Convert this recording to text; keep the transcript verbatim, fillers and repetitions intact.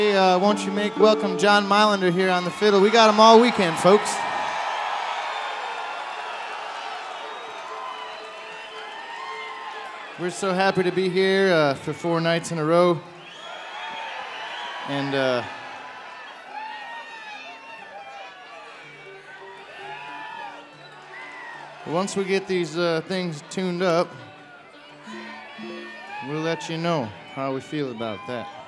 Hey, uh, won't you make welcome John Mylander here on the fiddle? We got him all weekend, folks. We're so happy to be here uh, for four nights in a row. And uh, once we get these uh, things tuned up, we'll let you know how we feel about that.